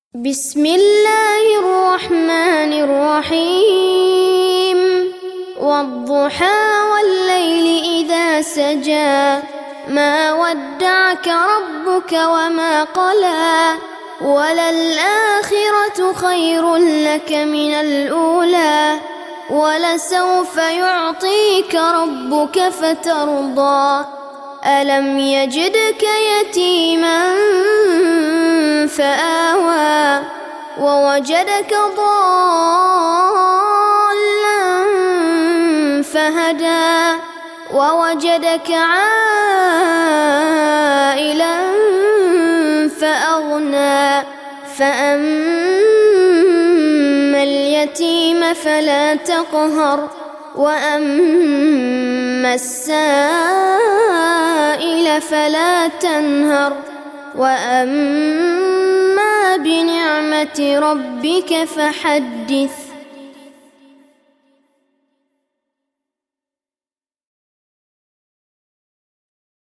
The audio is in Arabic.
بسم الله الرحمن الرحيم والضحى والليل إذا سجى ما ودعك ربك وما قلى وللآخرة خير لك من الأولى ولسوف يعطيك ربك فترضى ألم يجدك يتيما فآوى ووجدك ضالا فهدى ووجدك عائلا فأغنى فأما اليتيم فلا تقهر وأما السائل فلا تنهر وأما بنعمة ربك فحدث.